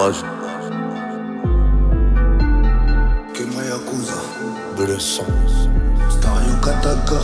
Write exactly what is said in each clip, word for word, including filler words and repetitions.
باج كيما ياكوزا بريسون ستايو كاتاكا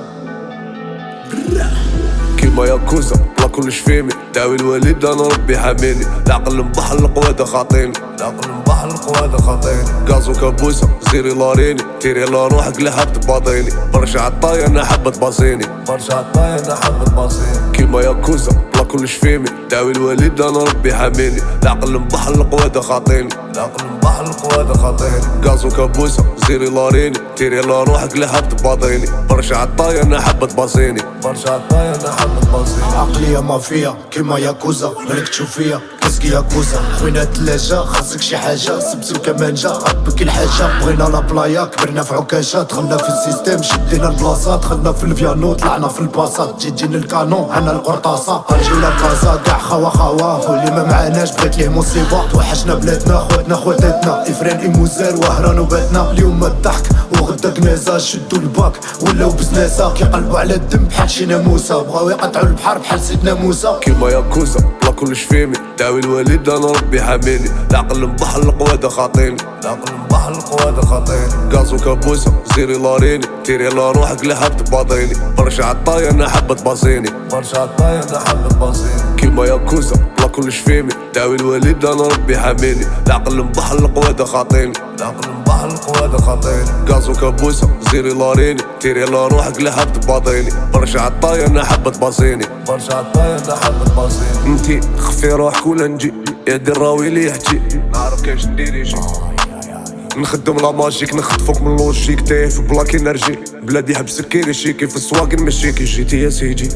كيما ياكوزا بلا كلش فيمي داوي الوالد انا ربي حاميني العقل مبحر القوادة خاطيني العقل مبحر القوادة خاطيني غازو كابوسة زيري لاريني تيري لا روحك اللي حاب تباطيني برشا عطايا انا حابة تباصيني برشا عطايا انا حابة تباصيني كيما ياكوزا بلا كلش فيمي داوي الوالد انا ربي حاميني العقل مبحر القوادة خاطيني العقل مبحر القوادة خاطيني غازو كابوسة زيري لاريني تيري لا روحك اللي حاب تباطيني برشا عطايا انا حابة تباصيني برشا عطايا انا حابة تباصيني عقلية مافيا كيما ياكوزا مالك تشوف فيا كاسكي ياكوزا خوينا تلاجة خاصك شي حاجة سبسو كمانجة قبك الحاجة بغينا لا بلايا كبرنا في عكاشة دخلنا في السيستيم شدينا البلاصة دخلنا في البيانو طلعنا في الباصات جي جينا الكانون عنا القرطاسة غنجينا كازا كاع خوا خوا واللي ما معناش بغيت ليه مصيبة توحشنا بلادنا خواتنا خواتاتنا افران ايموزار وهران وباتنا اليوم الضحك وغدا كنازة شدو الباك ولاو بزناسة كيقلبو على الدم بحال شي ناموسة بغاو يقطعو البحر بحال سيدنا موسى كيما ياكوزا بلا كلش فيمي داوي الوالد انا ربي حاميني العقل مبحر القوادة خاطيني العقل مبحر القوادة خاطيني غازو كابوسة زيري لاريني تيري لا روحك اللي حاب تباطيني برشا عطايا انا حابة تباصيني برشا عطايا انا حابة تباصيني كيما ياكوزا بلا كلش فيمي داوي الوالد انا ربي حاميني العقل مبحر القوادة خاطيني العقل مبحر القوادة خاطيني غازو كابوسة زيري لاريني تيري لا روحك اللي حاب تباطيني برشا عطايا انا حابة تباصيني برشا عطايا انا حابة تباصيني انتي خفي روحك ولا نجي يا دي الراوي لي يحكي نعرف كاش ندير يجي نخدم لا ماجيك نخطفك من لوجيك تايه في بلاك انرجي بلادي حب سكيري شيكي في السواق نمشيكي جيتي يا سيدي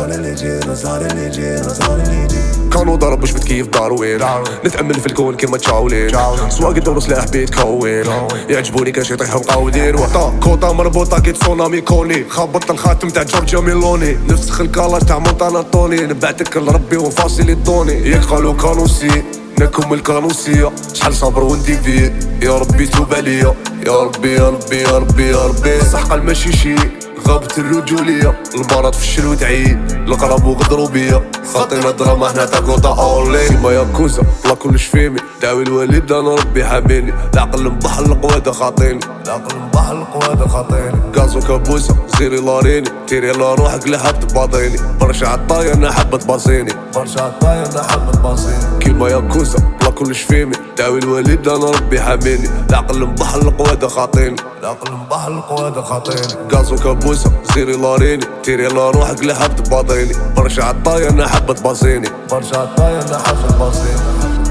كانوا ضرب باش بتكيف داروين نتأمل في الكون كيما تشاولين سواق الدور سلاح بيتكون يعجبوني كاش يطيحوا مقاودين وطا كوطا مربوطة كي تسونامي كوني خبطت الخاتم تاع جورجيا ميلوني نفسخ الكالاج تاع مونتانا طوني نبعتك لربي وفاصلي الدوني ياك قالوا كانوسي نكم الكانوسية شحال صبر وندي فيه يا ربي توب عليا يا ربي يا ربي يا ربي يا ربي صح قال ماشي شي غابت الرجولية المرض في الشلو تعيد القرب وغدروا بيا خاطينا دراما هنا تا كوطا اولي كيما ياكوزا بلا كلش فيمي داوي الوالد انا ربي حاميني العقل مبحر القوادة خاطيني العقل مبحر القوادة خاطيني غازو كابوسة زيري لاريني تيري لا روحك اللي حاب تباطيني برشا عطايا انا حابة تباصيني برشا عطايا انا حابة تباصيني كيما ياكوزا بلا كلش فيمي داوي الوالد انا ربي حاميني العقل مبحر القوادة خاطيني العقل مبحر القوادة خاطيني غازو كابوسة زيري لاريني تيري لا روحك اللي حاب تباطيني برشا عطايا انا حابة تباصيني برشا عطايا انا حابة تباصيني